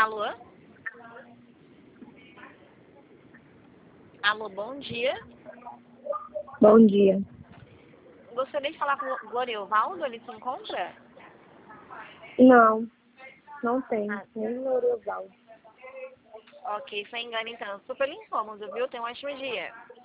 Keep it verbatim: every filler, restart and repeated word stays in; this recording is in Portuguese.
Alô? Alô, bom dia. Bom dia. Gostaria de falar com o Gloriovaldo, ele se encontra? Não, não tem. Ah, Nem Gloriovaldo. ok, sem engano então. Super incômodo, viu? Tenha um ótimo dia.